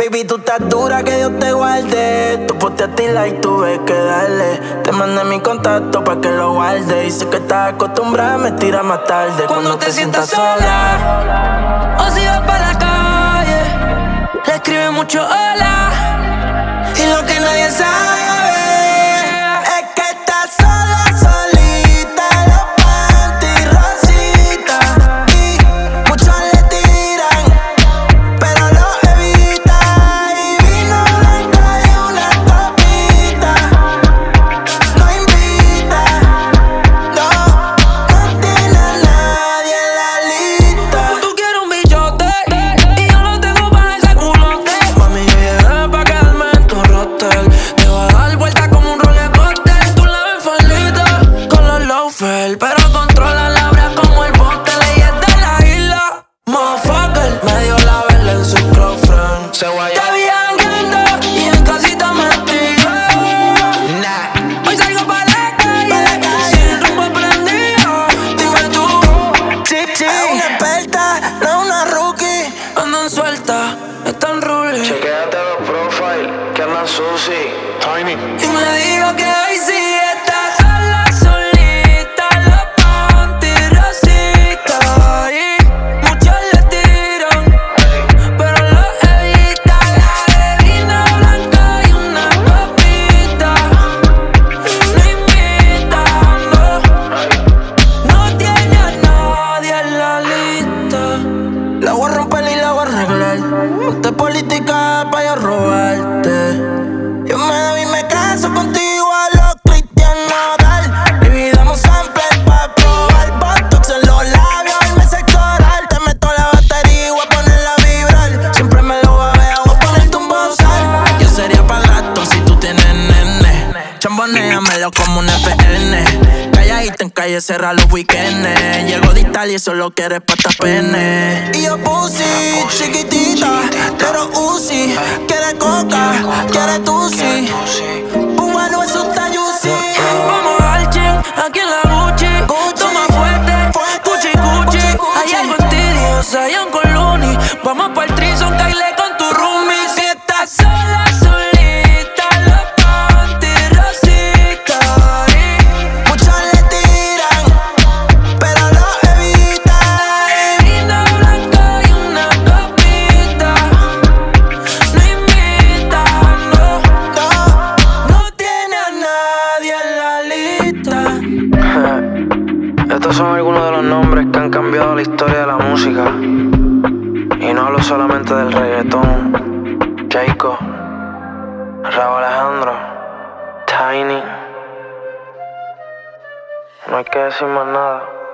Baby, tú estás dura, que Dios te guarde. Tú posteaste y like, tuve que darle. Te mandé mi contacto pa' que lo guarde. Y sé que estás acostumbrada, me tira más tarde. Cuando te sientas sola o si vas pa' la calle, le escribe mucho hola. Y lo que nadie sabe es que estás sola, solita, los panty rositas. Y muchos le tiran, pero lo evita. Y vino blanco y una copita. No invita, no tiene a nadie en la lista. tú quieres un bichote y yo lo tengo pa' ese culote. Mami, yo llegué pa' quedarme en tu roster. Te voy a dar vuelta como un roller coaster. Tú la ves faldita con los loafers, pero controla la brea como el bote. Ella es de la isla, motherfucker. Me dio la vela en su close friend. Te vi jangueando y en casita me tiré. Hoy salgo pa' la calle sin rumbo prendido. Dime tú, Es una experta, no una rookie. andan sueltas, están rules. Chequéate los profiles que andan sushi. Tiny. Y me dijo que hoy sí está sola, solita, los panty rositas. Y muchos le tiran, pero lo evita. La bebida blanca y una copita. No invita, no tiene a nadie en la lista. La voy a romper y la voy a arreglar. Ponte política pa' yo robarte. Yo me doy y me caso contigo a los Cristian Nodal. Dividamos samples pa' probar botox en los labios y me sexo oral. Te meto la batería y voy a ponerla a vibrar. Siempre me lo babea, voy a ponerte un bozal. Yo sería pa' gato si tú tienes nene. Chambonéamelo como un FN. Calladita en calle, cerra los weekends. Llego de Italia y solo quieres pata pene. Y yo pussy, chiquitita, pero Uzi. Quiere coca, quiere tusi. Bueno, eso está juicy. Vamos al gym, aquí en la Gucci. Toma fuerte, cuchi cuchi. Hay algo en ti, Dios, Zion con Looney. Vamos pa'l trison, Kyle con tu roomie. Si estás sola, solita, los panty rositas. Y Muchos le tiran, pero lo evita. vino blanca y una copita. No invita, no tiene a nadie en la lista. Estos son algunos de los nombres que han cambiado la historia de la música. Y no hablo solamente del reggaetón. Jayco, Rauw Alejandro, Tiny. No hay que decir más nada.